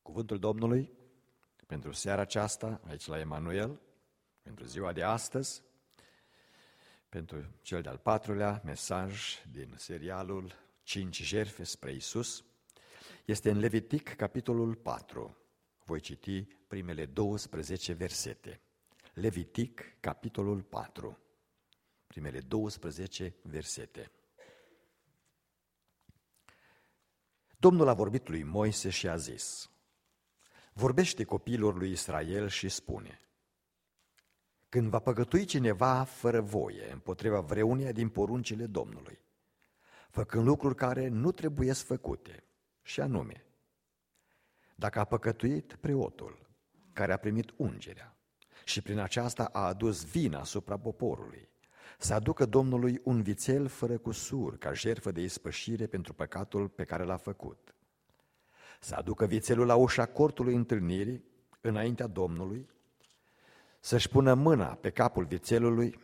Cuvântul Domnului pentru seara aceasta, aici la Emanuel, pentru ziua de astăzi, pentru cel de-al 4-lea mesaj din serialul 5 jertfe spre Iisus, este în Levitic, capitolul 4. Voi citi primele 12 versete. Levitic, capitolul 4, primele 12 versete. Domnul a vorbit lui Moise și a zis: vorbește copiilor lui Israel și spune: când va păcătui cineva fără voie împotriva vreunia din poruncile Domnului, făcând lucruri care nu trebuiesc făcute, și anume, dacă a păcătuit preotul care a primit ungerea și prin aceasta a adus vina asupra poporului, să aducă Domnului un vițel fără cusur ca jertfă de ispășire pentru păcatul pe care l-a făcut. Să aducă vițelul la ușa cortului întâlnirii, înaintea Domnului, să-și pună mâna pe capul vițelului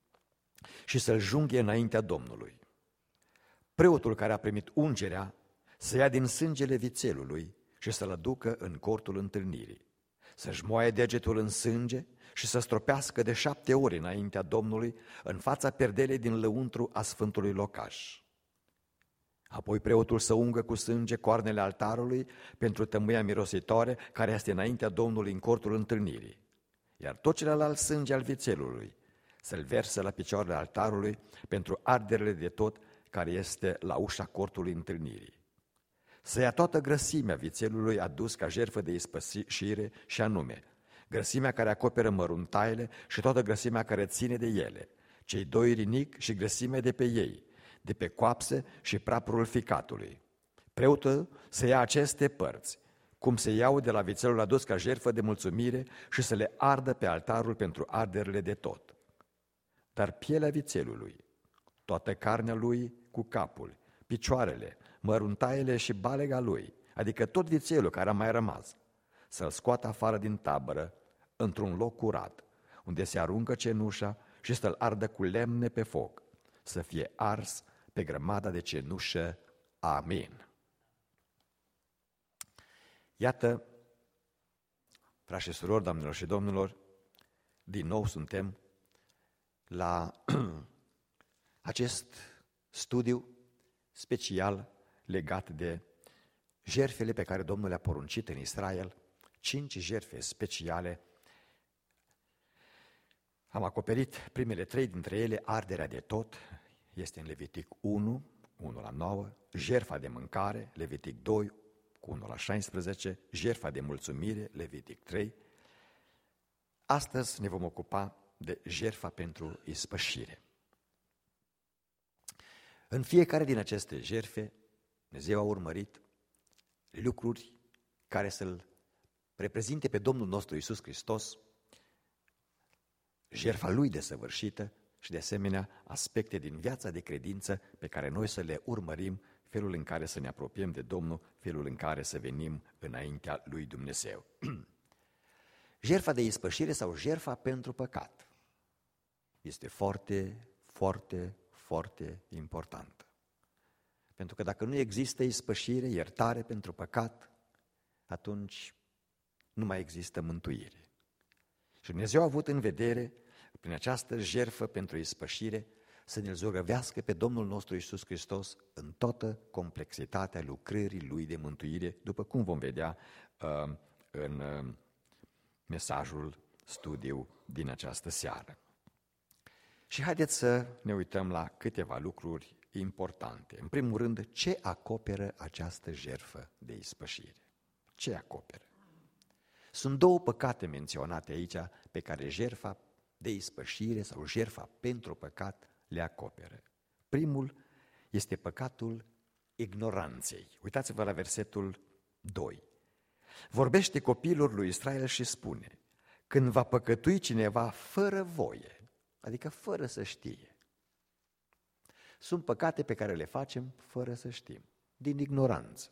și să-l junghe înaintea Domnului. Preotul care a primit ungerea să ia din sângele vițelului și să-l aducă în cortul întâlnirii, să-și moaie degetul în sânge și să stropească de 7 ori înaintea Domnului în fața perdelei din lăuntru a sfântului locaș. Apoi preotul să ungă cu sânge coarnele altarului pentru tămâia mirositoare care este înaintea Domnului în cortul întâlnirii, iar tot celălalt sânge al vițelului să-l versă la picioarele altarului pentru arderile de tot care este la ușa cortului întâlnirii. Să ia toată grăsimea vițelului adus ca jertfă de ispășire, și anume grăsimea care acoperă măruntaiele și toată grăsimea care ține de ele, cei 2 rinic și grăsimea de pe ei, de pe coapse și prapurul ficatului. Preotul să ia aceste părți, cum se iau de la vițelul adus ca jertfă de mulțumire, și să le ardă pe altarul pentru arderile de tot. Dar pielea vițelului, toată carnea lui cu capul, picioarele, măruntaiele și balega lui, adică tot vițelul care a mai rămas, să-l scoată afară din tabără, într-un loc curat, unde se aruncă cenușa, și să-l ardă cu lemne pe foc, să fie ars pe grămada de cenușă. Amin. Iată, frați și surori, doamnelor și domnilor, din nou suntem la acest studiu special legat de jertfele pe care Domnul le-a poruncit în Israel, 5 jertfe speciale. Am acoperit primele 3 dintre ele, arderea de tot, este în Levitic 1, 1-9, jertfa de mâncare, Levitic 2, 1-16, jertfa de mulțumire, Levitic 3. Astăzi ne vom ocupa de jertfa pentru ispășire. În fiecare din aceste jertfe, Dumnezeu a urmărit lucruri care să-L reprezinte pe Domnul nostru Iisus Hristos, jertfa Lui desăvârșită și de asemenea aspecte din viața de credință pe care noi să le urmărim, felul în care să ne apropiem de Domnul, felul în care să venim înaintea lui Dumnezeu. Jertfa de ispășire sau jertfa pentru păcat este foarte, foarte, foarte importantă. Pentru că dacă nu există ispășire, iertare pentru păcat, atunci nu mai există mântuire. Și Dumnezeu a avut în vedere, prin această jertfă pentru ispășire, să ne-L zugrăvească pe Domnul nostru Iisus Hristos în toată complexitatea lucrării Lui de mântuire, după cum vom vedea în mesajul studiu din această seară. Și haideți să ne uităm la câteva lucruri importante. În primul rând, ce acoperă această jertfă de ispășire? Ce acoperă? Sunt 2 păcate menționate aici pe care jertfa de ispășire sau jertfa pentru păcat le acoperă. Primul este păcatul ignoranței. Uitați-vă la versetul 2. Vorbește copiilor lui Israel și spune: când va păcătui cineva fără voie, adică fără să știe. Sunt păcate pe care le facem fără să știm, din ignoranță.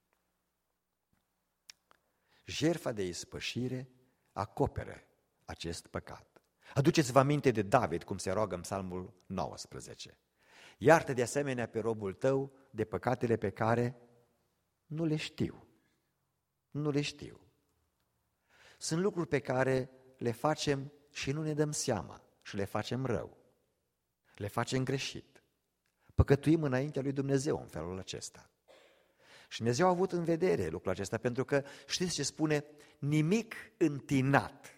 Jertfa de ispășire acoperă acest păcat. Aduceți-vă aminte de David, cum se roagă în Psalmul 19. Iartă de asemenea pe robul tău de păcatele pe care nu le știu. nu le știu. Sunt lucruri pe care le facem și nu ne dăm seama și le facem rău. Le facem greșit. Păcătuim înaintea lui Dumnezeu în felul acesta. Și Dumnezeu a avut în vedere lucrul acesta, pentru că știți ce spune? Nimic întinat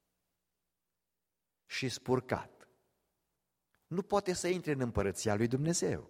și spurcat nu poate să intre în împărăția lui Dumnezeu.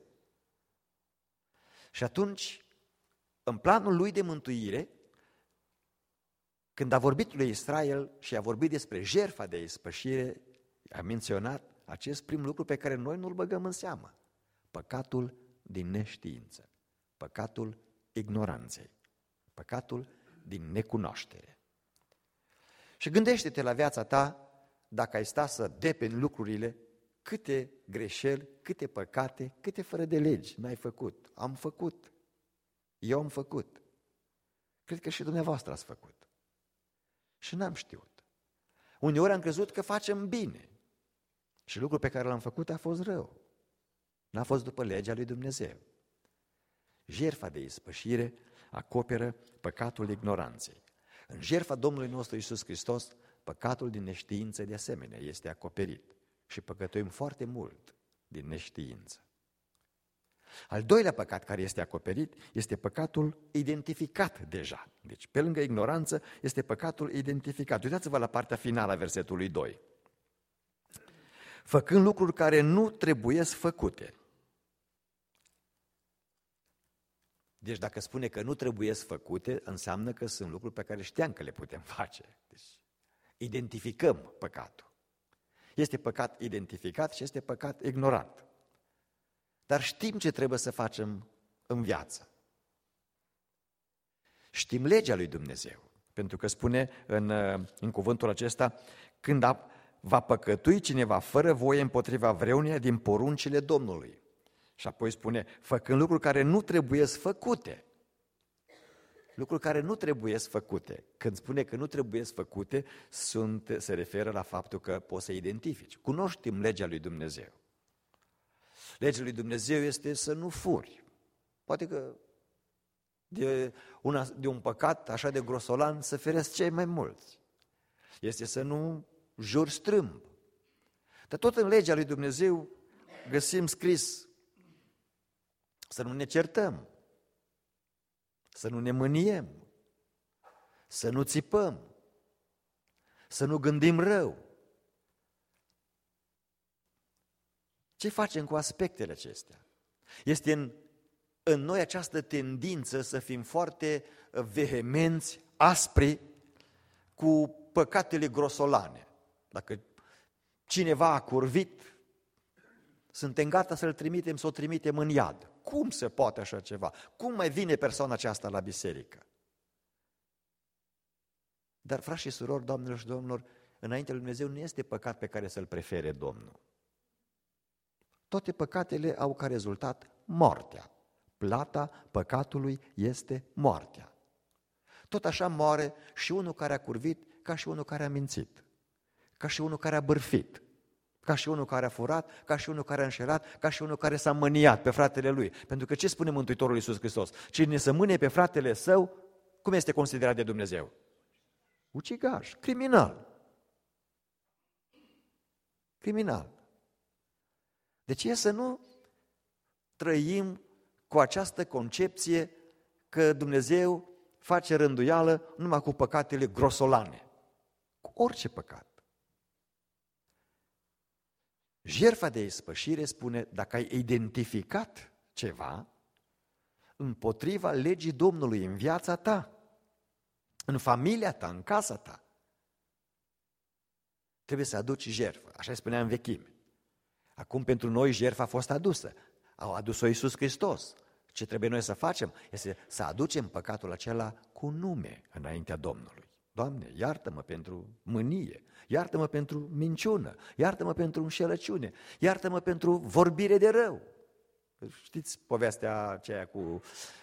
Și atunci, în planul lui de mântuire, când a vorbit lui Israel și a vorbit despre jertfa de ispășire, a menționat acest prim lucru pe care noi nu-l băgăm în seamă: păcatul din neștiință, păcatul ignoranței, păcatul din necunoaștere. Și gândește-te la viața ta, dacă ai sta să depeni lucrurile, câte greșeli, câte păcate, câte fără de legi n-ai făcut. Am făcut. Eu am făcut. Cred că și dumneavoastră ați făcut. Și n-am știut. Uneori am crezut că facem bine. Și lucrul pe care l-am făcut a fost rău. N-a fost după legea lui Dumnezeu. Jertfa de ispășire acoperă păcatul ignoranței. În jertfa Domnului nostru Iisus Hristos, păcatul din neștiință de asemenea este acoperit. Și păcătuim foarte mult din neștiință. Al doilea păcat care este acoperit este păcatul identificat deja. Deci, pe lângă ignoranță, este păcatul identificat. Uitați-vă la partea finală a versetului 2. Făcând lucruri care nu trebuiesc făcute. Deci dacă spune că nu trebuiesc făcute, înseamnă că sunt lucruri pe care știam că le putem face. Deci, identificăm păcatul. Este păcat identificat și este păcat ignorat. Dar știm ce trebuie să facem în viață. Știm legea lui Dumnezeu, pentru că spune în cuvântul acesta: când va păcătui cineva fără voie împotriva vreunia din poruncile Domnului. Și apoi spune, făcând lucruri care nu trebuiesc făcute. Lucruri care nu trebuiesc făcute. Când spune că nu trebuiesc făcute, se referă la faptul că poți să identifici. Cunoștem legea lui Dumnezeu. Legea lui Dumnezeu este să nu furi. Poate că de un păcat așa de grosolan să feresc cei mai mulți. Este să nu juri strâmb. Dar tot în legea lui Dumnezeu găsim scris să nu ne certăm, să nu ne mâniem, să nu țipăm, să nu gândim rău. Ce facem cu aspectele acestea? Este în noi această tendință să fim foarte vehemenți, aspri, cu păcatele grosolane. Dacă cineva a curvit, suntem gata să-l trimitem, să o trimitem în iad. Cum se poate așa ceva? Cum mai vine persoana aceasta la biserică? Dar, frați și surori, doamnelor și domnilor, înaintea lui Dumnezeu nu este păcat pe care să-l prefere Domnul. Toate păcatele au ca rezultat moartea. Plata păcatului este moartea. Tot așa moare și unul care a curvit, ca și unul care a mințit, ca și unul care a bârfit, ca și unul care a furat, ca și unul care a înșelat, ca și unul care s-a mâniat pe fratele lui. Pentru că ce spune Mântuitorul Iisus Hristos? Cine se mânie pe fratele său, cum este considerat de Dumnezeu? Ucigaș, criminal. Criminal. Deci e să nu trăim cu această concepție că Dumnezeu face rânduială numai cu păcatele grosolane. Cu orice păcat. Jertfa de ispășire spune, dacă ai identificat ceva împotriva legii Domnului în viața ta, în familia ta, în casa ta, trebuie să aduci jertfă. Așa îi spunea în vechime. Acum pentru noi jertfa a fost adusă. Au adus-o Iisus Hristos. Ce trebuie noi să facem este să aducem păcatul acela cu nume înaintea Domnului. Doamne, iartă-mă pentru mânie, iartă-mă pentru minciună, iartă-mă pentru înșelăciune, iartă-mă pentru vorbire de rău. Știți povestea aceea cu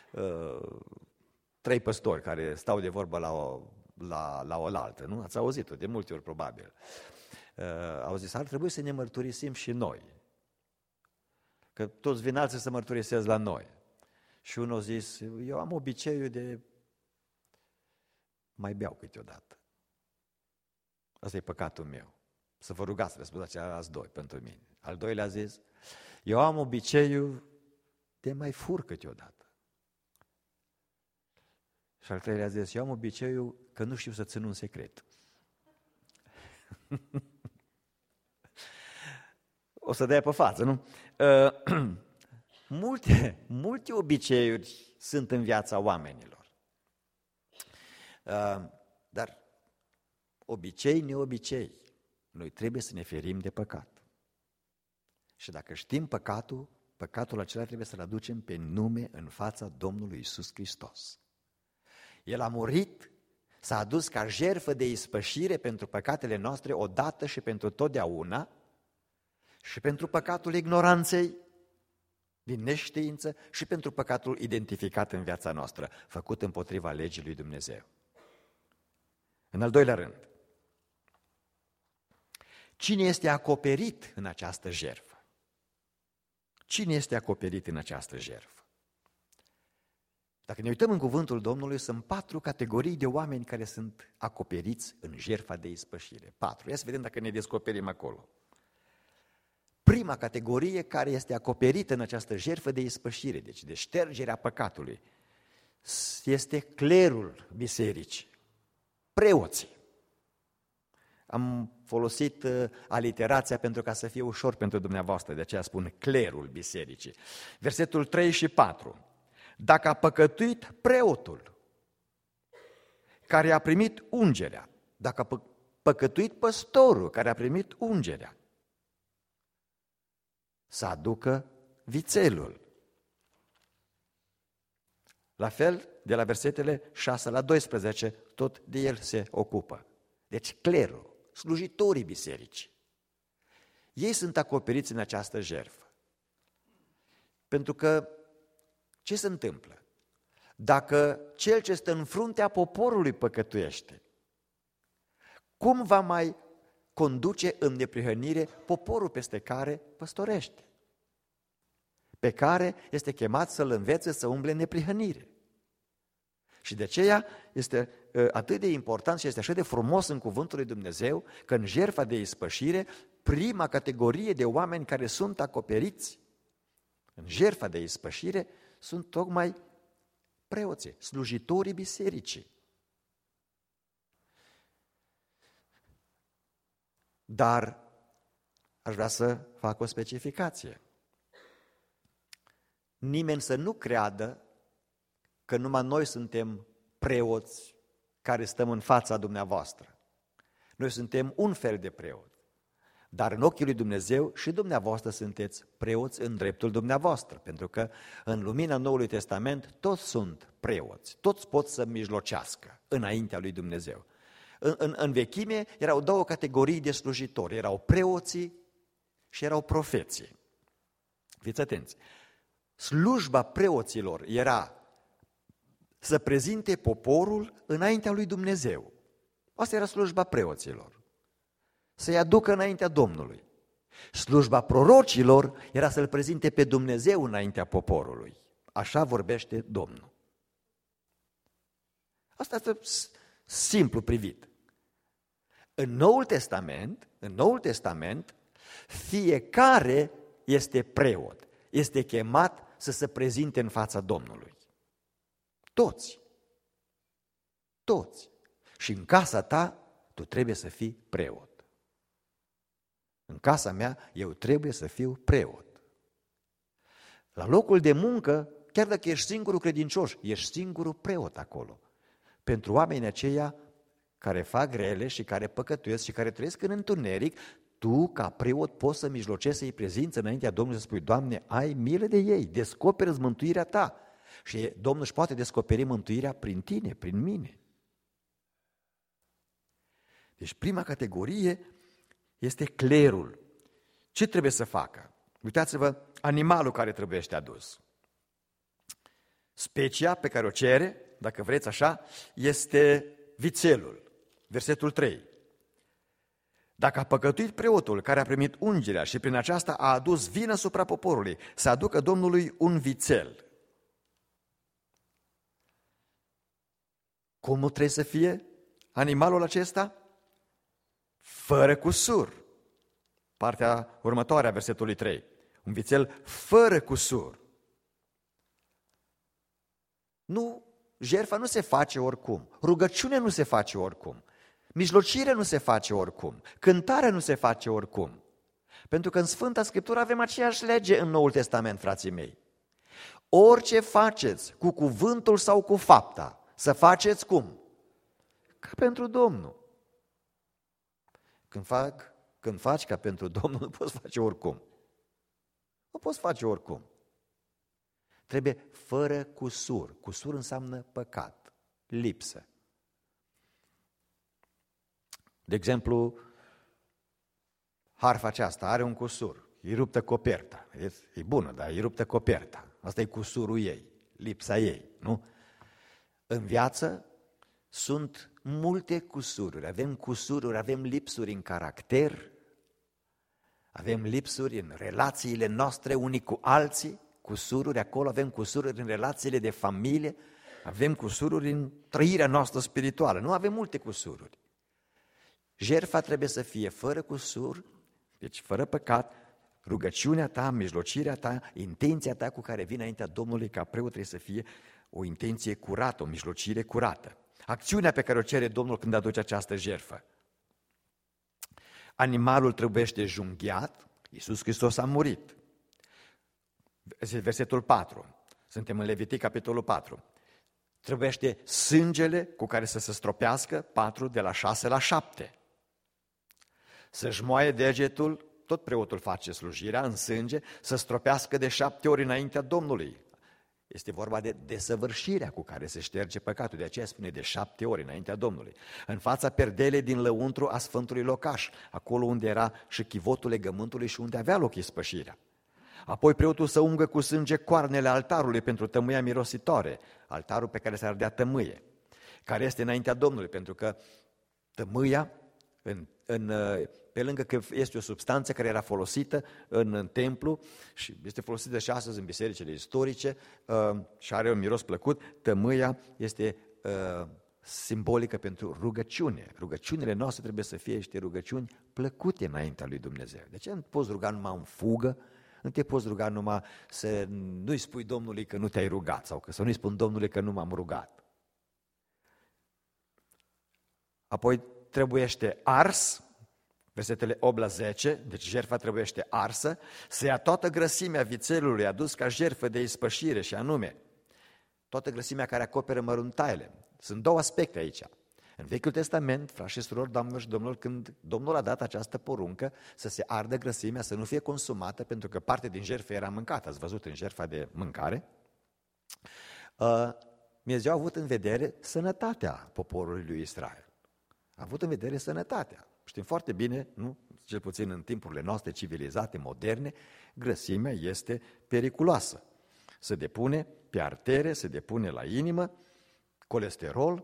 3 păstori care stau de vorbă la oaltă, nu? Ați auzit-o de multe ori probabil. Au zis, ar trebui să ne mărturisim și noi, că toți vin alții să mărturisesc la noi. Și unul a zis, eu am obiceiul de mai beau câteodată. Asta e păcatul meu. Să vă rugați, răspundeți alți doi pentru mine. Al doilea a zis, eu am obiceiul de mai fur câteodată. Și al treilea a zis, eu am obiceiul că nu știu să țin un secret. O să dea pe față, nu? Multe obiceiuri sunt în viața oamenilor. Dar obicei, neobicei, noi trebuie să ne ferim de păcat. Și dacă știm păcatul acela trebuie să-l aducem pe nume în fața Domnului Iisus Hristos. El a murit, s-a adus ca jertfă de ispășire pentru păcatele noastre odată și pentru totdeauna și pentru păcatul ignoranței, din neștiință și pentru păcatul identificat în viața noastră, făcut împotriva legii lui Dumnezeu. În al doilea rând, cine este acoperit în această jertfă? Cine este acoperit în această jertfă? Dacă ne uităm în cuvântul Domnului, sunt 4 categorii de oameni care sunt acoperiți în jertfa de ispășire. 4. Ia să vedem dacă ne descoperim acolo. Prima categorie care este acoperită în această jertfă de ispășire, deci de ștergerea păcatului, este clerul bisericii, preoții. Am folosit aliterația pentru ca să fie ușor pentru dumneavoastră, de aceea spun clerul bisericii. Versetul 3 și 4. Dacă a păcătuit preotul care a primit ungerea, dacă a păcătuit păstorul care a primit ungerea, să aducă vițelul. La fel, de la versetele 6 la 12, tot de el se ocupă. Deci clerul, slujitorii bisericii, ei sunt acoperiți în această jertfă. Pentru că ce se întâmplă? Dacă cel ce stă în fruntea poporului păcătuiește, cum va mai conduce în neprihănire poporul peste care păstorește, pe care este chemat să-l învețe să umble în neprihănire? Și de aceea este atât de important și este așa de frumos în cuvântul lui Dumnezeu că în jertfa de ispășire, prima categorie de oameni care sunt acoperiți în jertfa de ispășire sunt tocmai preoții, slujitorii bisericii. Dar aș vrea să fac o specificație. Nimeni să nu creadă că numai noi suntem preoți care stăm în fața dumneavoastră. Noi suntem un fel de preot, dar în ochii lui Dumnezeu și dumneavoastră sunteți preoți în dreptul dumneavoastră, pentru că în lumina Noului Testament toți sunt preoți, toți pot să mijlocească înaintea lui Dumnezeu. În vechime erau 2 categorii de slujitori, erau preoții și erau profeții. Fiți atenți, slujba preoților era să prezinte poporul înaintea lui Dumnezeu. Asta era slujba preoților, să-i aducă înaintea Domnului. Slujba prorocilor era să-L prezinte pe Dumnezeu înaintea poporului. Așa vorbește Domnul. Asta este simplu privit. În Noul Testament, fiecare este preot, este chemat să se prezinte în fața Domnului. Toți. Și în casa ta, tu trebuie să fii preot. În casa mea, eu trebuie să fiu preot. La locul de muncă, chiar dacă ești singurul credincios, ești singurul preot acolo. Pentru oamenii aceia care fac rele și care păcătuiesc și care trăiesc în întuneric, tu, ca preot, poți să mijlocezi să-i prezinți înaintea Domnului, să spui, Doamne, ai milă de ei, descoperă-ți mântuirea ta. Și Domnul își poate descoperi mântuirea prin tine, prin mine. Deci prima categorie este clerul. Ce trebuie să facă? Uitați-vă, animalul care trebuie adus. Specia pe care o cere, dacă vreți așa, este vițelul. Versetul 3. Dacă a păcătuit preotul care a primit ungerea și prin aceasta a adus vină asupra poporului, să aducă Domnului un vițel. Cum trebuie să fie animalul acesta? Fără cusur. Partea următoare a versetului 3. Un vițel fără cusur. Nu, jertfa nu se face oricum. Rugăciune nu se face oricum. Mijlocire nu se face oricum. Cântare nu se face oricum. Pentru că în Sfânta Scriptură avem aceeași lege în Noul Testament, frații mei. Orice faceți, cu cuvântul sau cu fapta, să faceți cum? Ca pentru Domnul. Când faci ca pentru Domnul, nu poți face oricum. Nu poți face oricum. Trebuie fără cusur. Cusur înseamnă păcat, lipsă. De exemplu, harfa aceasta are un cusur, e ruptă coperta. E bună, dar e ruptă coperta. Asta e cusurul ei, lipsa ei, nu? În viață sunt multe cusururi. Avem cusururi, avem lipsuri în caracter, avem lipsuri în relațiile noastre unii cu alții, cusururi acolo, avem cusururi în relațiile de familie, avem cusururi în trăirea noastră spirituală. Nu avem multe cusururi. Jertfa trebuie să fie fără cusur, deci fără păcat, rugăciunea ta, mijlocirea ta, intenția ta cu care vii înaintea Domnului ca preot trebuie să fie o intenție curată, o mijlocire curată. Acțiunea pe care o cere Domnul când aduce această jertfă. Animalul trebuiește junghiat, Iisus Hristos a murit. Versetul 4, suntem în Levitic, capitolul 4. Trebuiește sângele cu care să se stropească, 4, de la 6 la 7. Să-și moaie degetul, tot preotul face slujirea în sânge, să stropească de 7 ori înaintea Domnului. Este vorba de desăvârșirea cu care se șterge păcatul, de aceea spune de 7 ori înaintea Domnului. În fața perdelei din lăuntru a Sfântului Locaș, acolo unde era și chivotul legământului și unde avea loc ispășirea. Apoi preotul să ungă cu sânge coarnele altarului pentru tămâia mirositoare, altarul pe care se ardea tămâie, care este înaintea Domnului, pentru că tămâia, pe lângă că este o substanță care era folosită în templu și este folosită și astăzi în bisericile istorice și are un miros plăcut, tămâia este simbolică pentru rugăciune. Rugăciunile noastre trebuie să fie niște rugăciuni plăcute înaintea lui Dumnezeu. De ce nu poți ruga numai în fugă? Nu te poți ruga numai să nu-i spui Domnului că nu te-ai rugat sau că să nu-i spun Domnului că nu m-am rugat. Apoi trebuiește ars, versetele 8 la 10, deci jertfa trebuiește arsă, să ia toată grăsimea vițelului adus ca jertfă de ispășire și anume, toată grăsimea care acoperă măruntaiele. Sunt două aspecte aici. În Vechiul Testament, frați și surori, doamnelor și domnilor, când Domnul a dat această poruncă să se ardă grăsimea, să nu fie consumată, pentru că parte din jertfă era mâncată, ați văzut în jertfa de mâncare, Dumnezeu a avut în vedere sănătatea poporului lui Israel. A avut în vedere sănătatea. Știm foarte bine, nu? Cel puțin în timpurile noastre civilizate, moderne, grăsimea este periculoasă. Se depune pe artere, se depune la inimă, colesterol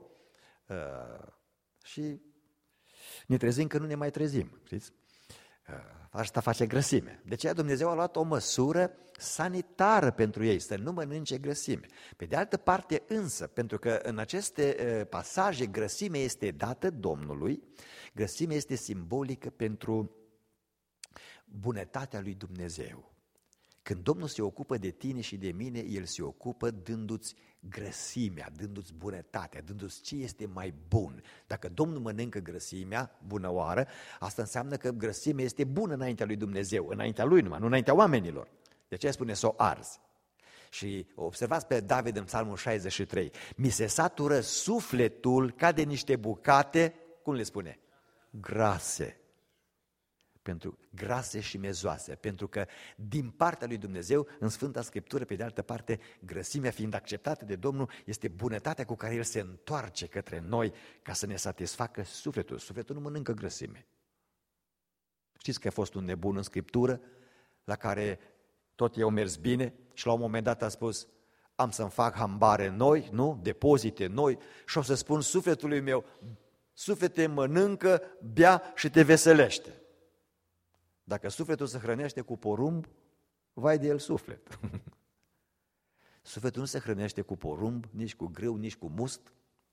și ne trezim că nu ne mai trezim. Știți? Asta face grăsime. De aceea Dumnezeu a luat o măsură sanitară pentru ei, să nu mănânce grăsime. Pe de altă parte însă, pentru că în aceste pasaje grăsimea este dată Domnului, grăsimea este simbolică pentru bunătatea lui Dumnezeu. Când Domnul se ocupă de tine și de mine, El se ocupă dându-ți grăsimea, dându-ți bunătatea, dându-ți ce este mai bun. Dacă Domnul mănâncă grăsimea, bună oară, asta înseamnă că grăsimea este bună înaintea lui Dumnezeu, înaintea lui numai, nu înaintea oamenilor. De aceea spune să o arzi. Și observați pe David în Psalmul 63, mi se satură sufletul ca de niște bucate, cum le spune? Grase. Pentru grase și mezoase, pentru că din partea lui Dumnezeu, în Sfânta Scriptură, pe de altă parte, grăsimea fiind acceptată de Domnul, este bunătatea cu care El se întoarce către noi ca să ne satisfacă sufletul. Sufletul nu mănâncă grăsime. Știți că a fost un nebun în Scriptură, la care tot i-au mers bine și la un moment dat a spus, am să-mi fac hambare noi, nu? Depozite noi și o să spun sufletului meu, suflete, mănâncă, bea și te veselește. Dacă sufletul se hrănește cu porumb, vai de el suflet. Sufletul nu se hrănește cu porumb, nici cu grâu, nici cu must.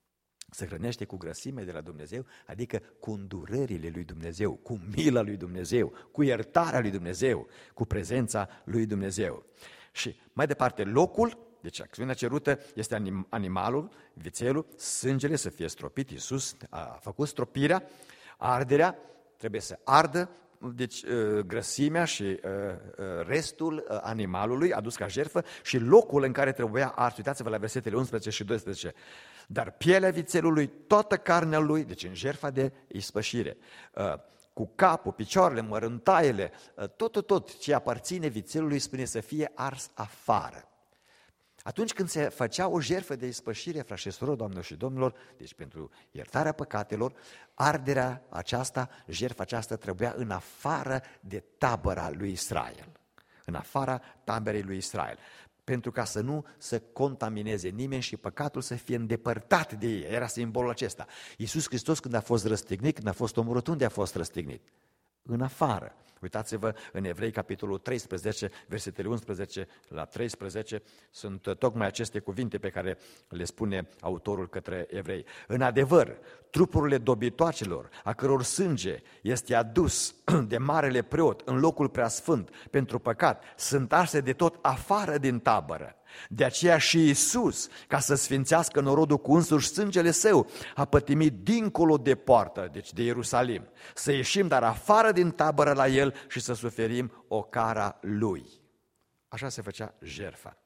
se hrănește cu grăsime de la Dumnezeu, adică cu îndurările lui Dumnezeu, cu mila lui Dumnezeu, cu iertarea lui Dumnezeu, cu prezența lui Dumnezeu. Și mai departe, locul, deci acțiunea cerută este animalul, vițelul, sângele să fie stropit, Iisus a făcut stropirea, arderea, trebuie să ardă, deci grăsimea și restul animalului adus ca jertfă și locul în care trebuia ars. Uitați-vă la versetele 11 și 12. Dar pielea vițelului, toată carnea lui, deci în jertfa de ispășire, cu capul, picioarele, mărântaiele, tot ce aparține vițelului, spune să fie ars afară. Atunci când se făcea o jertfă de ispășire, frați și surori, doamnelor și domnilor, deci pentru iertarea păcatelor, arderea aceasta, jertfa aceasta trebuia în afară de tabăra lui Israel, în afara taberei lui Israel, pentru ca să nu se contamineze nimeni și păcatul să fie îndepărtat de ei. Era simbolul acesta. Iisus Hristos, când a fost răstignit, când a fost omorât, unde a fost răstignit? În afară. Uitați-vă în Evrei, capitolul 13, versetele 11 la 13, sunt tocmai aceste cuvinte pe care le spune autorul către evrei. În adevăr, trupurile dobitoacelor, a căror sânge este adus de marele preot în locul preasfânt pentru păcat, sunt arse de tot afară din tabără. De aceea și Iisus, ca să sfințească norodul cu însuși sângele său, a pătimit dincolo de poartă, deci de Ierusalim, să ieșim dar afară din tabără la el și să suferim ocara lui. Așa se făcea jertfa.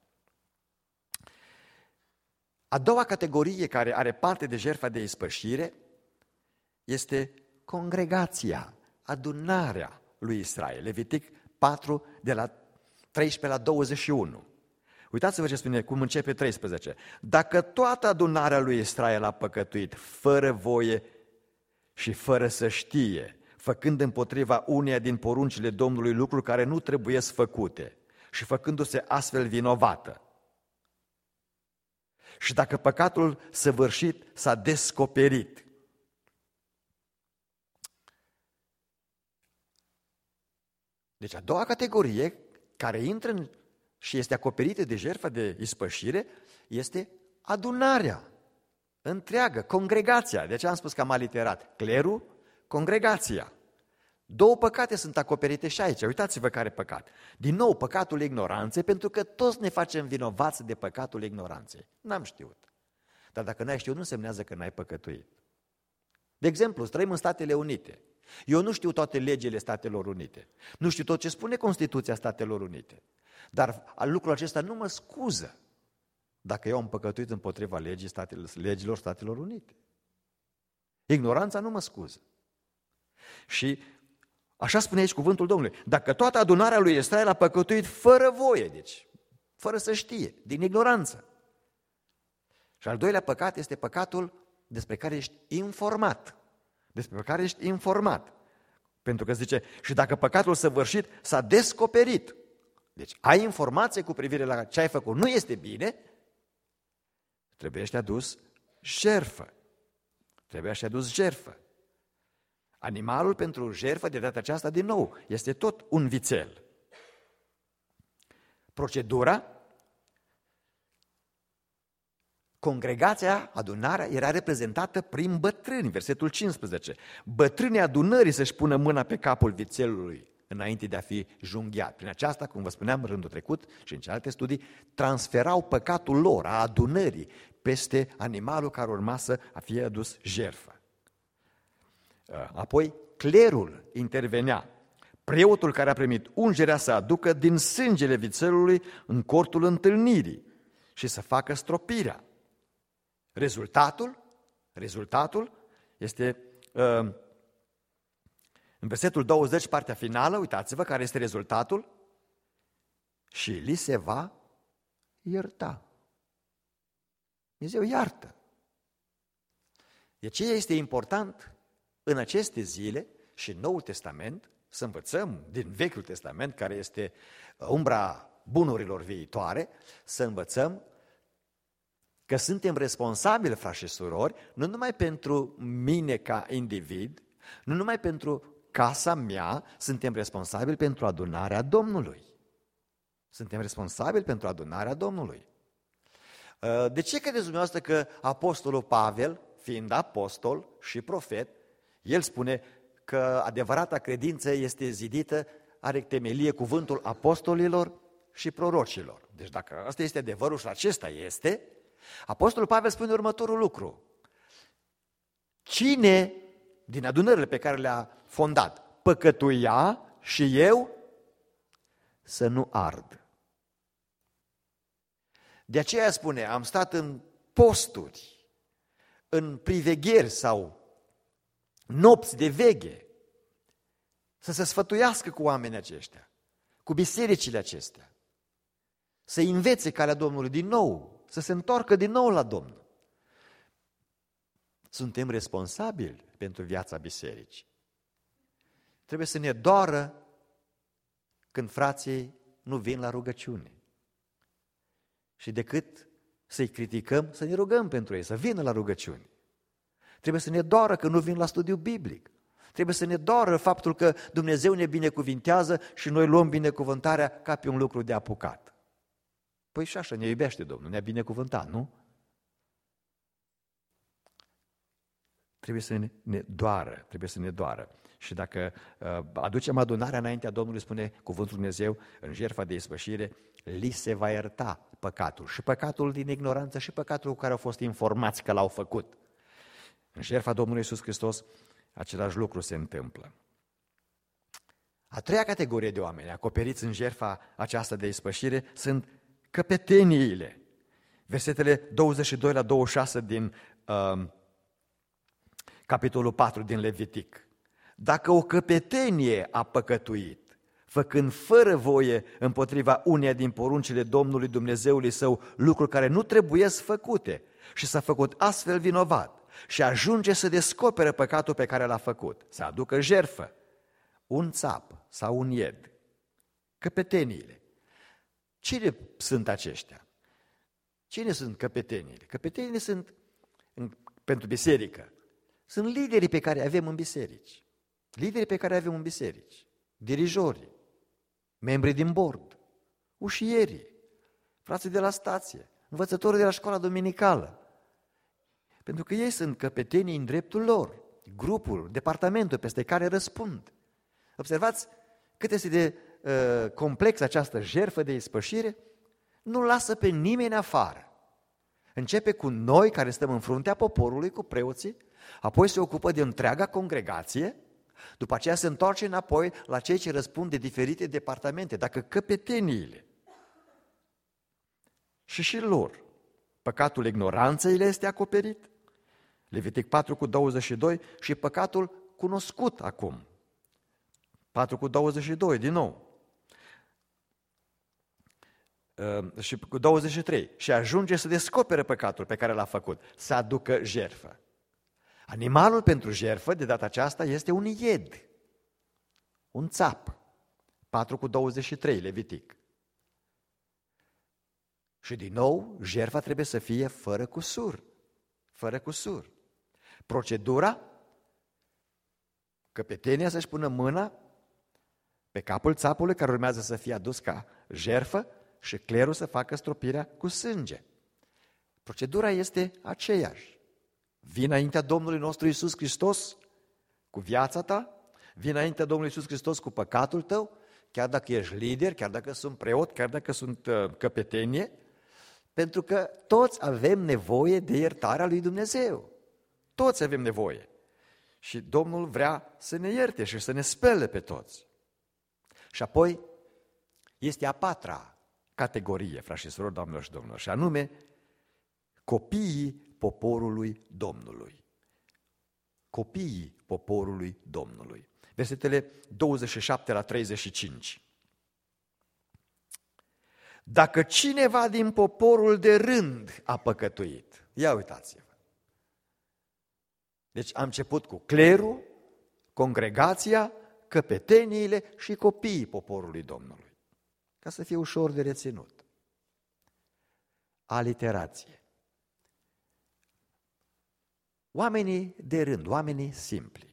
A doua categorie care are parte de jertfa de ispășire este congregația, adunarea lui Israel. Levitic 4, de la 13 la 21. Uitați-vă ce spune, cum începe 13. Dacă toată adunarea lui Israel a păcătuit fără voie și fără să știe, făcând împotriva uneia din poruncile Domnului lucruri care nu trebuiesc făcute și făcându-se astfel vinovată, și dacă păcatul săvârșit s-a descoperit, deci a doua categorie care intră în și este acoperită de jertfa de ispășire, este adunarea întreagă, congregația. De aceea am spus că am aliterat clerul, congregația. Două păcate sunt acoperite și aici. Uitați-vă care păcat. Din nou, păcatul ignoranței, pentru că toți ne facem vinovați de păcatul ignoranței. N-am știut. Dar dacă n-ai știut, nu însemnează că n-ai păcătuit. De exemplu, trăim în Statele Unite. Eu nu știu toate legile Statelor Unite. Nu știu tot ce spune Constituția Statelor Unite. Dar lucrul acesta nu mă scuză dacă eu am păcătuit împotriva legilor Statelor Unite. Ignoranța nu mă scuză. Și așa spune aici cuvântul Domnului. Dacă toată adunarea lui Israel a păcătuit fără voie, deci fără să știe, din ignoranță. Și al doilea păcat este păcatul despre care ești informat. Despre care ești informat. Pentru că zice, și dacă păcatul săvârșit s-a descoperit, deci ai informație cu privire la ce ai făcut, nu este bine, trebuie să adus jertfă. Trebuie să adus jertfă. Animalul pentru jertfă de data aceasta, din nou, este tot un vițel. Procedura, congregația, adunarea, era reprezentată prin bătrâni, versetul 15. Bătrânii adunării să-și pună mâna pe capul vițelului înainte de a fi junghiat. Prin aceasta, cum vă spuneam în rândul trecut și în celelalte studii, transferau păcatul lor, a adunării, peste animalul care urma să fie adus jertfă. Apoi, clerul intervenea. Preotul care a primit ungerea să aducă din sângele vițelului în cortul întâlnirii și să facă stropirea. Rezultatul este în versetul 20, partea finală, uitați-vă care este rezultatul, și li se va ierta. Dumnezeu iartă. De aceea este important în aceste zile și în Noul Testament să învățăm din Vechiul Testament, care este umbra bunurilor viitoare, să învățăm că suntem responsabili, frați și surori, nu numai pentru mine ca individ, nu numai pentru casa mea, suntem responsabili pentru adunarea Domnului. Suntem responsabili pentru adunarea Domnului. De ce credeți dumneavoastră că Apostolul Pavel, fiind apostol și profet, el spune că adevărata credință este zidită, are temelie cuvântul apostolilor și prorocilor. Deci dacă asta este adevărul și acesta este, apostolul Pavel spune următorul lucru. Cine din adunările pe care le-a fondat păcătuia și eu să nu ard. De aceea spune, am stat în posturi, în privegheri sau nopți de veghe, să se sfătuiască cu oamenii aceștia, cu bisericile acestea, să învețe calea Domnului din nou, să se întoarcă din nou la Domnul. Suntem responsabili pentru viața bisericii. Trebuie să ne doară când frații nu vin la rugăciune. Și decât să-i criticăm, să ne rugăm pentru ei, să vină la rugăciune. Trebuie să ne doară că nu vin la studiu biblic. Trebuie să ne doară faptul că Dumnezeu ne binecuvintează și noi luăm binecuvântarea ca pe un lucru de apucat. Păi și așa, ne iubește Domnul, ne-a binecuvântat, nu? Trebuie să ne doară, trebuie să ne doară. Și dacă aducem adunarea înaintea Domnului, spune cuvântul Dumnezeu, în jertfa de ispășire, li se va ierta păcatul. Și păcatul din ignoranță și păcatul cu care au fost informați că l-au făcut. În jertfa Domnului Iisus Hristos, același lucru se întâmplă. A treia categorie de oameni acoperiți în jertfa aceasta de ispășire sunt căpeteniile. Versetele 22 la 26 din capitolul 4 din Levitic. Dacă o căpetenie a păcătuit, făcând fără voie împotriva uneia din poruncile Domnului Dumnezeului său lucruri care nu trebuiesc făcute și s-a făcut astfel vinovat și ajunge să descopere păcatul pe care l-a făcut, să aducă jertfă, un țap sau un ied, căpeteniile. Cine sunt aceștia? Cine sunt căpeteniile? Căpeteniile sunt, pentru biserică, sunt liderii pe care avem în biserici. Liderii pe care avem în biserici, dirijorii, membrii din bord, ușierii, frații de la stație, învățătorii de la școala dominicală. Pentru că ei sunt căpetenii în dreptul lor, grupul, departamentul peste care răspund. Observați cât este de complex această jertfă de ispășire, nu lasă pe nimeni afară. Începe cu noi care stăm în fruntea poporului, cu preoții, apoi se ocupă de întreaga congregație, după aceea se întoarce înapoi la cei ce răspund de diferite departamente, dacă căpeteniile. Și lor, păcatul ignoranței le este acoperit, Levitic 4 cu 22, și păcatul cunoscut acum, 4 cu 22, din nou. Și cu 23, și ajunge să descopere păcatul pe care l-a făcut, să aducă jertfă. Animalul pentru jertfă, de data aceasta, este un ied, un țap, 4 cu 23, Levitic. Și din nou, jertfa trebuie să fie fără cusur, fără cusur. Procedura, căpetenia să-și pună mâna pe capul țapului care urmează să fie adus ca jertfă și clerul să facă stropirea cu sânge. Procedura este aceeași. Vii înaintea Domnului nostru Iisus Hristos cu viața ta, vii înaintea Domnului Iisus Hristos cu păcatul tău, chiar dacă ești lider, chiar dacă sunt preot, chiar dacă sunt căpetenie, pentru că toți avem nevoie de iertarea lui Dumnezeu. Toți avem nevoie. Și Domnul vrea să ne ierte și să ne spele pe toți. Și apoi este a patra categorie, frați și surori, doamnelor și domnilor, și anume copiii poporului Domnului. Copiii poporului Domnului. Versetele 27 la 35. Dacă cineva din poporul de rând a păcătuit, ia uitați-vă. Deci am început cu clerul, congregația, căpeteniile și copiii poporului Domnului, ca să fie ușor de reținut. Aliterație. Oamenii de rând, oamenii simpli,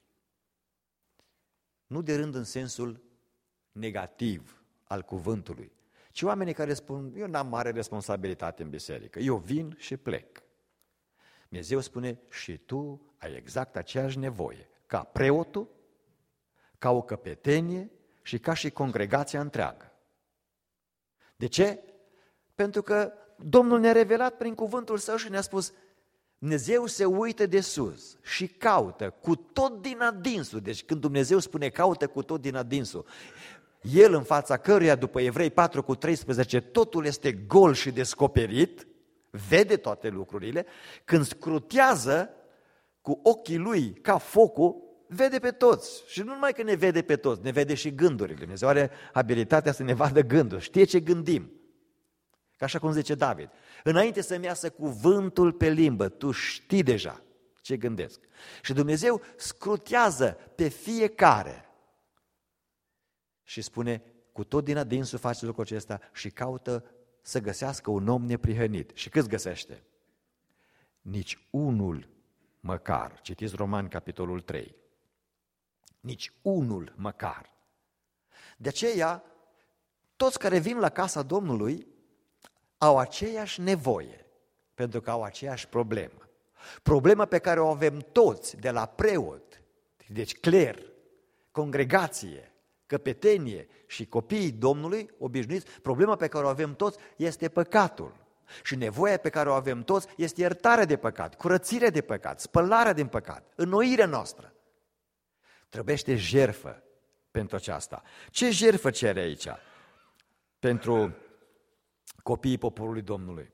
nu de rând în sensul negativ al cuvântului, ci oamenii care spun, eu n-am mare responsabilitate în biserică, eu vin și plec. Dumnezeu spune, și tu ai exact aceeași nevoie, ca preotul, ca o căpetenie și ca și congregația întreagă. De ce? Pentru că Domnul ne-a revelat prin cuvântul Său și ne-a spus, Dumnezeu se uită de sus și caută cu tot din adinsul. Deci când Dumnezeu spune caută cu tot din adinsul, El în fața căruia, după Evrei 4:13, totul este gol și descoperit, vede toate lucrurile, când scrutează cu ochii Lui ca focul, vede pe toți. Și nu numai că ne vede pe toți, ne vede și gândurile. Dumnezeu are abilitatea să ne vadă gânduri, știe ce gândim. Ca așa cum zice David, înainte să-mi iasă cuvântul pe limbă, tu știi deja ce gândesc. Și Dumnezeu scrutează pe fiecare și spune, cu tot din adinsul face lucrul acesta și caută să găsească un om neprihănit. Și câți găsește? Nici unul măcar. Citiți Romani, capitolul 3. Nici unul măcar. De aceea, toți care vin la casa Domnului au aceeași nevoie, pentru că au aceeași problemă. Problema pe care o avem toți, de la preot, deci cler, congregație, căpetenie și copiii Domnului obișnuiți, problema pe care o avem toți este păcatul. Și nevoia pe care o avem toți este iertarea de păcat, curățirea de păcat, spălarea din păcat, înnoirea noastră. Trebuiește jertfă pentru aceasta. Ce jertfă cere aici pentru copiii poporului Domnului?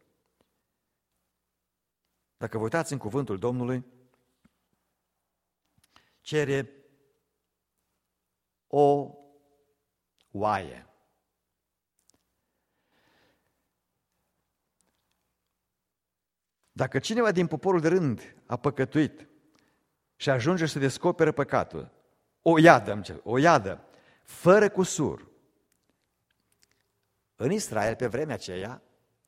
Dacă vă uitați în cuvântul Domnului, cere o oaie. Dacă cineva din poporul de rând a păcătuit și ajunge să descoperă păcatul, o iadă, fără cusur. În Israel, pe vremea aceea,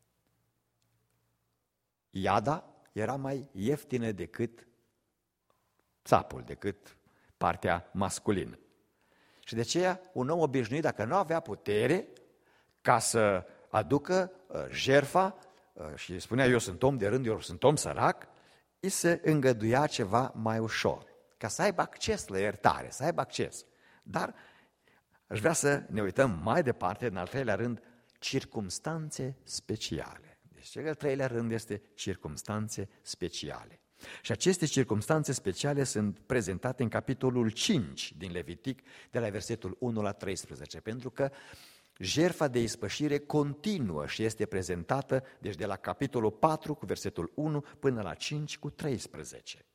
iada era mai ieftină decât țapul, decât partea masculină. Și de aceea, un om obișnuit, dacă nu avea putere ca să aducă jertfa, și spunea, eu sunt om de rând, eu sunt om sărac, îi se îngăduia ceva mai ușor, ca să aibă acces la iertare, să aibă acces. Dar aș vrea să ne uităm mai departe, în al treilea rând, circumstanțe speciale. Deci cel al treilea rând este circumstanțe speciale. Și aceste circumstanțe speciale sunt prezentate în capitolul 5 din Levitic, de la versetul 1 la 13, pentru că jertfa de ispășire continuă și este prezentată, deci de la capitolul 4 cu versetul 1 până la 5 cu 13.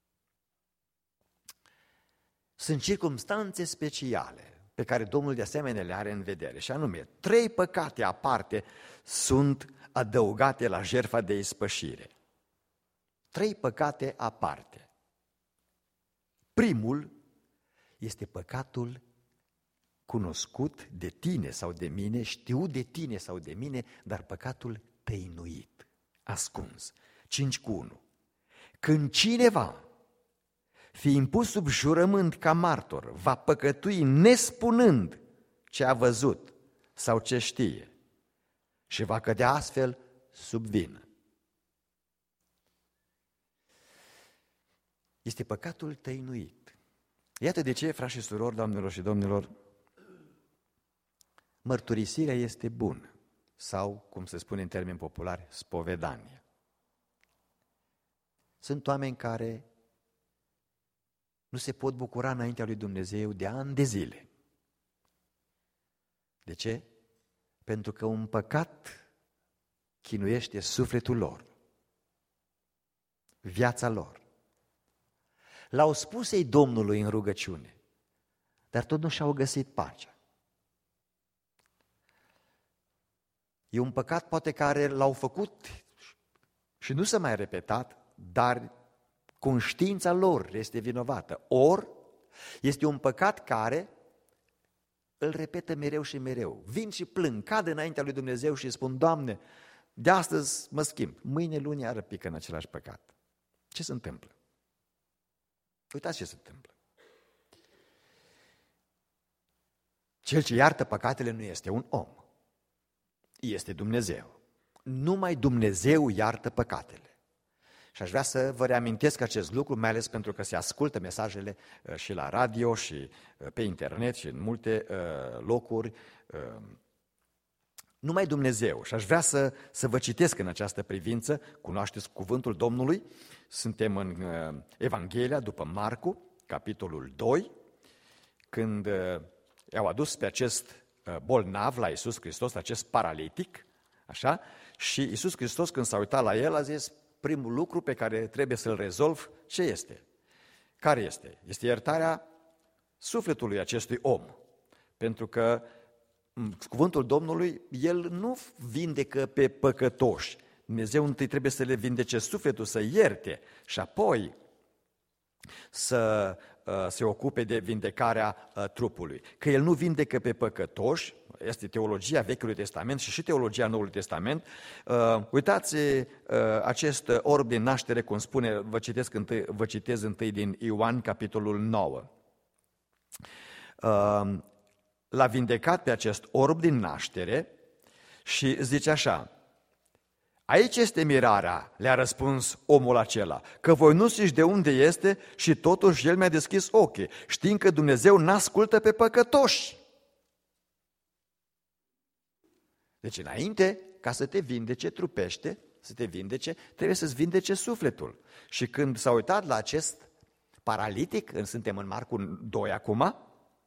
Sunt circumstanțe speciale pe care Domnul de asemenea le are în vedere, și anume 3 păcate aparte sunt adăugate la jertfa de ispășire. 3 păcate aparte. Primul este păcatul cunoscut de tine sau de mine, știut de tine sau de mine, dar păcatul tăinuit, ascuns. 5:1. Când cineva, fiind pus sub jurământ ca martor, va păcătui nespunând ce a văzut sau ce știe și va cădea astfel sub vină. Este păcatul tăinuit. Iată de ce, frați și surori, doamnelor și domnilor, mărturisirea este bună, sau, cum se spune în termeni populari, spovedanie. Sunt oameni care nu se pot bucura înaintea lui Dumnezeu de ani de zile. De ce? Pentru că un păcat chinuiește sufletul lor, viața lor. L-au spus ei Domnului în rugăciune, dar tot nu și-au găsit pacea. E un păcat poate care l-au făcut și nu s-a mai repetat, dar conștiința lor este vinovată. Ori este un păcat care îl repetă mereu și mereu. Vin și plâng, cad înaintea lui Dumnezeu și spun, Doamne, de astăzi mă schimb, mâine, luni, iară pică în același păcat. Ce se întâmplă? Uitați ce se întâmplă. Cel ce iartă păcatele nu este un om, este Dumnezeu. Numai Dumnezeu iartă păcatele. Și aș vrea să vă reamintesc acest lucru, mai ales pentru că se ascultă mesajele și la radio și pe internet și în multe locuri. Numai Dumnezeu. Și aș vrea să vă citesc în această privință, cunoașteți cuvântul Domnului, suntem în Evanghelia după Marcu, capitolul 2, când i-au adus pe acest bolnav la Iisus Hristos, acest paralitic, așa, și Iisus Hristos când s-a uitat la el a zis, primul lucru pe care trebuie să-l rezolv, ce este? Care este? Este iertarea sufletului acestui om. Pentru că cuvântul Domnului, El nu vindecă pe păcătoși. Dumnezeu întâi trebuie să le vindece sufletul, să ierte și apoi să se ocupe de vindecarea trupului. Că El nu vindecă pe păcătoși, este teologia Vechiului Testament și teologia Noului Testament. Uitați acest orb din naștere, cum spune, vă citez întâi din Ioan, capitolul 9. L-a vindecat pe acest orb din naștere și zice așa, aici este mirarea, le-a răspuns omul acela, că voi nu știți de unde este și totuși el mi-a deschis ochii, știind că Dumnezeu n-ascultă pe păcătoși. Deci înainte, ca să te vindece trupește, să te vindece, trebuie să-ți vindece sufletul. Și când s-a uitat la acest paralitic, suntem în Marcu 2 acum,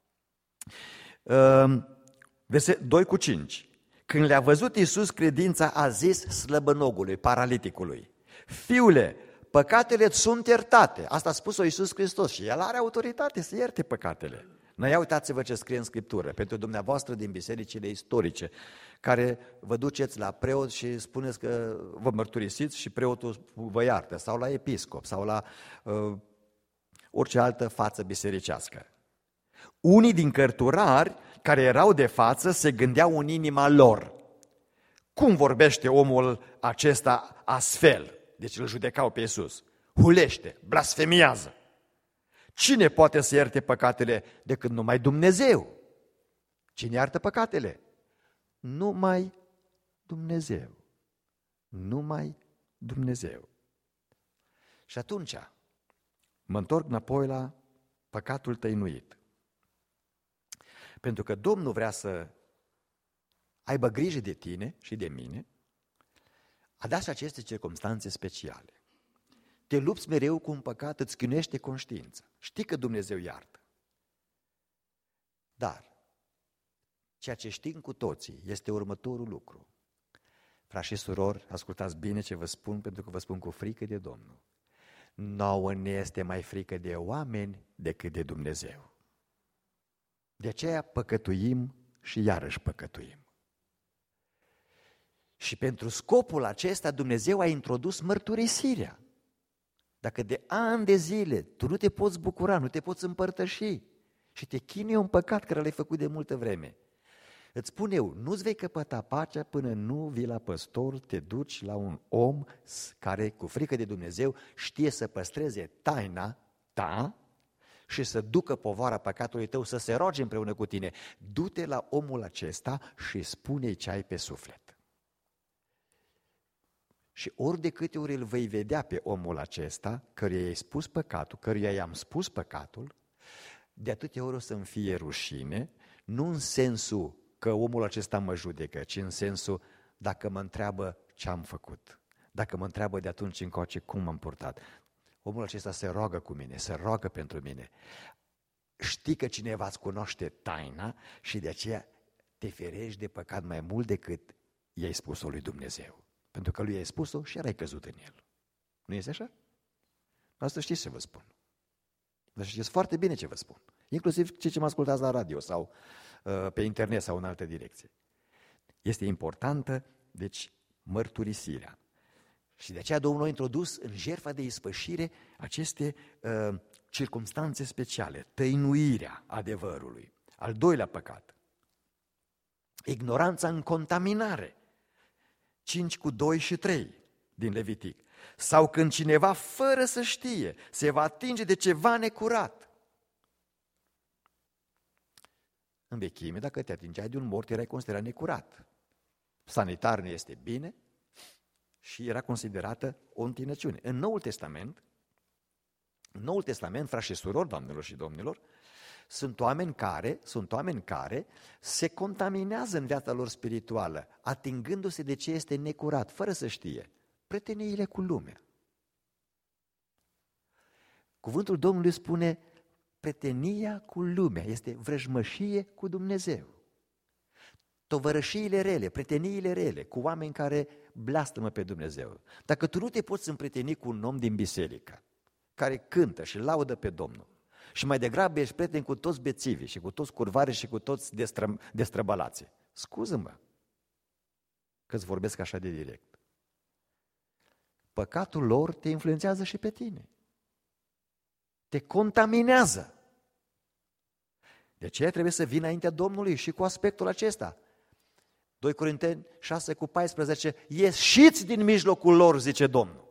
2:5. Când le-a văzut Iisus credința, a zis slăbănogului, paraliticului, fiule, păcatele îți sunt iertate. Asta a spus-o Iisus Hristos și El are autoritate să ierte păcatele. Noi uitați-vă ce scrie în Scriptură, pentru dumneavoastră din bisericile istorice, care vă duceți la preot și spuneți că vă mărturisiți și preotul vă iartă, sau la episcop, sau la orice altă față bisericească. Unii din cărturari care erau de față se gândeau în inima lor. Cum vorbește omul acesta astfel? Deci îl judecau pe Iisus. Hulește, blasfemiază. Cine poate să ierte păcatele decât numai Dumnezeu? Cine iartă păcatele? Numai Dumnezeu. Numai Dumnezeu. Și atunci mă întorc înapoi la păcatul tăinuit. Pentru că Domnul vrea să aibă grijă de tine și de mine, a dat și aceste circumstanțe speciale. Te lupți mereu cu un păcat, îți chinuiește conștiința. Știi că Dumnezeu iartă. Dar ceea ce știm cu toții este următorul lucru. Frați și surori, ascultați bine ce vă spun, pentru că vă spun cu frică de Domnul. Nouă ne este mai frică de oameni decât de Dumnezeu. De aceea păcătuim și iarăși păcătuim. Și pentru scopul acesta Dumnezeu a introdus mărturisirea. Dacă de ani de zile tu nu te poți bucura, nu te poți împărtăși și te chinuie un păcat care l-ai făcut de multă vreme, îți spun eu, nu-ți vei căpăta pacea până nu vii la păstor, te duci la un om care cu frică de Dumnezeu știe să păstreze taina ta și să ducă povara păcatului tău, să se roage împreună cu tine. Du-te la omul acesta și spune-i ce ai pe suflet. Și ori de câte ori îl vei vedea pe omul acesta, căruia i-ai spus păcatul, căruia i-am spus păcatul, de atâtea ori o să-mi fie rușine, nu în sensul că omul acesta mă judecă, ci în sensul dacă mă întreabă ce am făcut, dacă mă întreabă de atunci încoace cum m-am purtat. Omul acesta se roagă cu mine, se roagă pentru mine. Știi că cineva îți cunoaște taina și de aceea te ferești de păcat mai mult decât i-ai spus-o lui Dumnezeu. Pentru că lui i-ai spus-o și erai căzut în el. Nu este așa? Asta știți ce vă spun. Dar știți foarte bine ce vă spun. Inclusiv cei ce mă ascultați la radio sau pe internet sau în alte direcții. Este importantă, deci, mărturisirea. Și de aceea Domnul a introdus în jertfa de ispășire aceste circumstanțe speciale, tăinuirea adevărului. Al doilea păcat, ignoranța în contaminare, 5:2-3 din Levitic. Sau când cineva, fără să știe, se va atinge de ceva necurat. În vechime, dacă te atingeai de un mort, erai considerat necurat. Sanitar ne este bine și era considerată o întinăciune. În Noul Testament, frați și surori, doamnelor și domnilor, sunt oameni care se contaminează în viața lor spirituală, atingându-se de ce este necurat, fără să știe, prieteniile cu lumea. Cuvântul Domnului spune, prietenia cu lumea este vrăjmășie cu Dumnezeu. Tovărășiile rele, prieteniile rele, cu oameni care blastămă pe Dumnezeu. Dacă tu nu te poți împrieteni cu un om din biserică, care cântă și laudă pe Domnul, și mai degrabă ești prieten cu toți bețivii și cu toți curvari și cu toți destrăbalații, scuză-mă că-ți vorbesc așa de direct. Păcatul lor te influențează și pe tine. Te contaminează. De aceea trebuie să vii înaintea Domnului și cu aspectul acesta. 2 Corinteni 6:14, ieșiți din mijlocul lor, zice Domnul.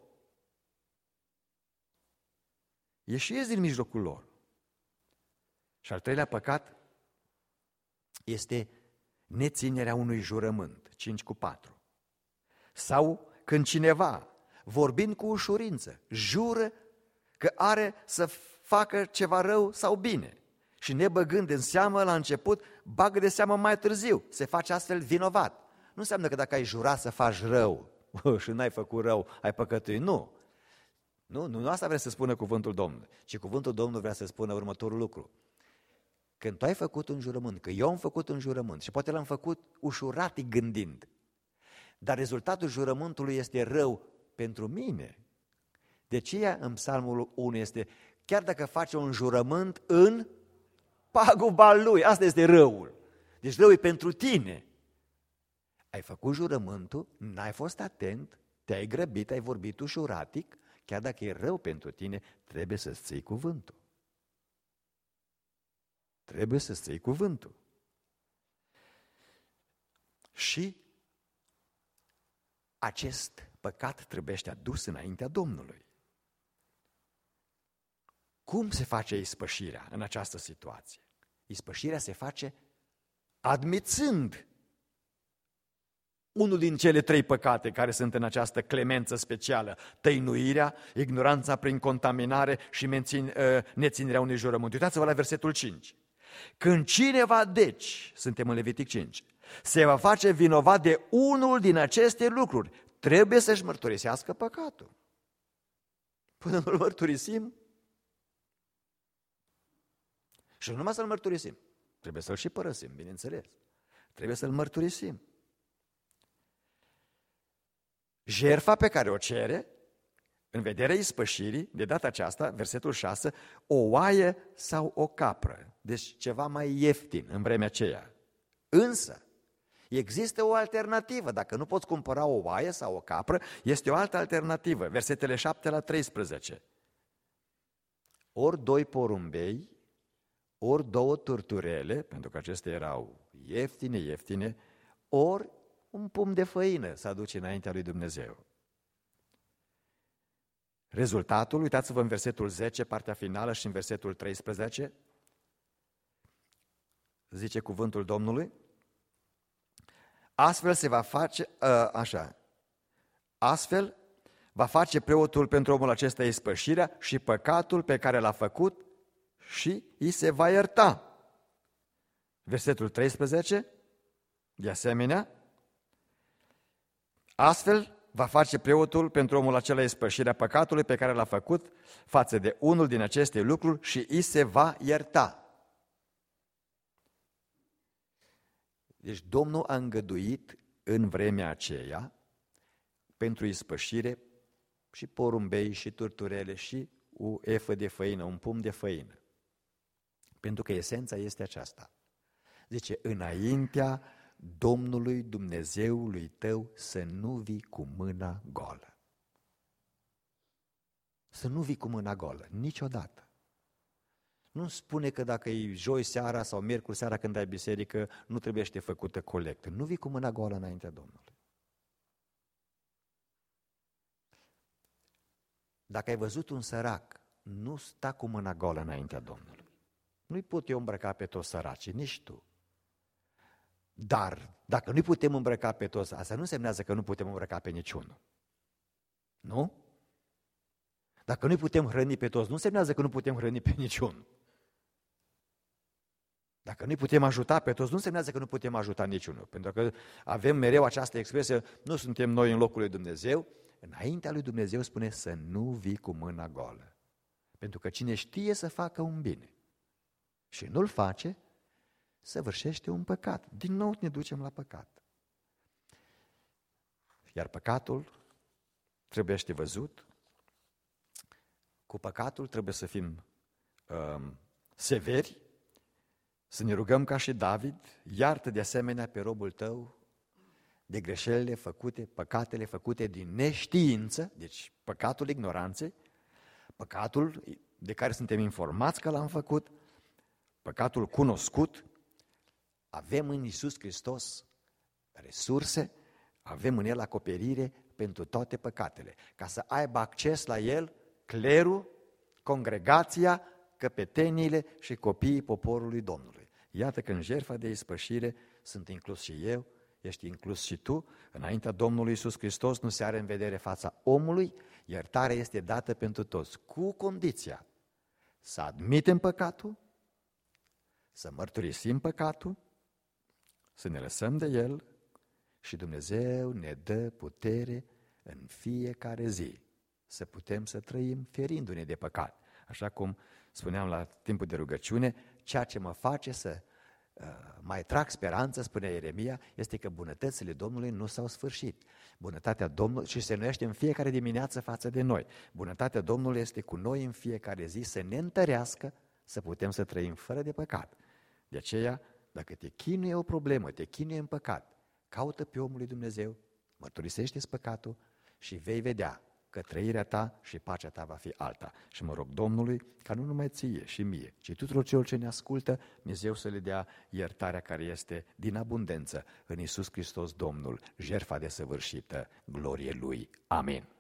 Ieșiți din mijlocul lor. Și al treilea păcat este neținerea unui jurământ, 5:4. Sau când cineva, vorbind cu ușurință, jură că are să facă ceva rău sau bine și nebăgând în seamă la început, bagă de seamă mai târziu, se face astfel vinovat. Nu înseamnă că dacă ai jurat să faci rău și n-ai făcut rău, ai păcătuit, nu. Nu asta vrea să spună cuvântul Domnului, ci cuvântul Domnului vrea să spună următorul lucru. Când tu ai făcut un jurământ, că eu am făcut un jurământ și poate l-am făcut ușuratic gândind, dar rezultatul jurământului este rău pentru mine. De aceea în Psalmul 1 este, chiar dacă face un jurământ în paguba lui, asta este răul. Deci răul e pentru tine. Ai făcut jurământul, n-ai fost atent, te-ai grăbit, ai vorbit ușuratic, chiar dacă e rău pentru tine, trebuie să-ți ții cuvântul. Trebuie să-ți ții cuvântul. Și acest păcat trebuie adus înaintea Domnului. Cum se face ispășirea în această situație? Ispășirea se face admițând unul din cele 3 păcate care sunt în această clemență specială: tăinuirea, ignoranța prin contaminare și neținerea unui jurământ. Uitați-vă la versetul 5. Când cineva, deci, suntem în Levitic 5, se va face vinovat de unul din aceste lucruri, trebuie să-și mărturisească păcatul. Până nu-l mărturisim, și nu numai să-l mărturisim, trebuie să-l și părăsim, bineînțeles. Trebuie să-l mărturisim. Jertfa pe care o cere, în vederea ispășirii, de data aceasta, versetul 6, o oaie sau o capră. Deci ceva mai ieftin în vremea aceea. Însă, există o alternativă. Dacă nu poți cumpăra o oaie sau o capră, este o altă alternativă. Versetele 7 la 13. Ori 2 porumbei, ori 2 turturele, pentru că acestea erau ieftine, ori un pumn de făină să aduce înaintea lui Dumnezeu. Rezultatul, uitați-vă în versetul 10, partea finală, și în versetul 13, zice cuvântul Domnului, astfel se va face, astfel va face preotul pentru omul acesta ispășirea și păcatul pe care l-a făcut și îi se va ierta. Versetul 13, de asemenea, astfel va face preotul pentru omul acela ispășirea păcatului pe care l-a făcut față de unul din aceste lucruri și îi se va ierta. Deci Domnul a îngăduit în vremea aceea pentru ispășire și porumbei și turturele și o efă de făină, un pumn de făină. Pentru că esența este aceasta. Zice, înaintea Domnului Dumnezeului tău să nu vii cu mâna goală. Să nu vii cu mâna goală, niciodată. Nu spune că dacă e joi seara sau miercuri seara când ai biserică, nu trebuie să te făcută colectă. Nu vii cu mâna goală înaintea Domnului. Dacă ai văzut un sărac, nu sta cu mâna goală înaintea Domnului. Nu-i pot eu îmbrăca pe toți săracii, nici tu. Dar, dacă nu-i putem îmbrăca pe toți, asta nu însemnează că nu putem îmbrăca pe niciunul. Nu? Dacă nu putem hrăni pe toți, nu însemnează că nu putem hrăni pe niciunul. Dacă nu putem ajuta pe toți, nu însemnează că nu putem ajuta niciunul. Pentru că avem mereu această expresie, nu suntem noi în locul lui Dumnezeu. Înaintea lui Dumnezeu spune să nu vii cu mâna goală. Pentru că cine știe să facă un bine și nu-l face, săvârșește un păcat. Din nou ne ducem la păcat. Iar păcatul trebuie văzut. Cu păcatul trebuie să fim severi, să ne rugăm ca și David, iartă de asemenea pe robul tău de greșelile făcute, păcatele făcute din neștiință, deci păcatul ignoranței, păcatul de care suntem informați că l-am făcut, păcatul cunoscut. Avem în Iisus Hristos resurse, avem în El acoperire pentru toate păcatele, ca să aibă acces la El clerul, congregația, căpeteniile și copiii poporului Domnului. Iată că în jertfa de ispășire sunt inclus și eu, ești inclus și tu. Înaintea Domnului Iisus Hristos nu se are în vedere fața omului, iertarea este dată pentru toți, cu condiția să admitem păcatul, să mărturisim păcatul, să ne lăsăm de el și Dumnezeu ne dă putere în fiecare zi să putem să trăim ferindu-ne de păcat. Așa cum spuneam la timpul de rugăciune, ceea ce mă face să mai trag speranță, spunea Ieremia, este că bunătățile Domnului nu s-au sfârșit. Bunătatea Domnului și se înnoiește în fiecare dimineață față de noi. Bunătatea Domnului este cu noi în fiecare zi să ne întărească, să putem să trăim fără de păcat. De aceea, dacă te chinuie o problemă, te chinuie în păcat, caută pe omul lui Dumnezeu, mărturisește-ți păcatul și vei vedea că trăirea ta și pacea ta va fi alta. Și mă rog Domnului ca nu numai ție și mie, ci tuturor celor ce ne ascultă, Dumnezeu să le dea iertarea care este din abundență în Iisus Hristos Domnul, jertfa desăvârșită, glorie Lui. Amin.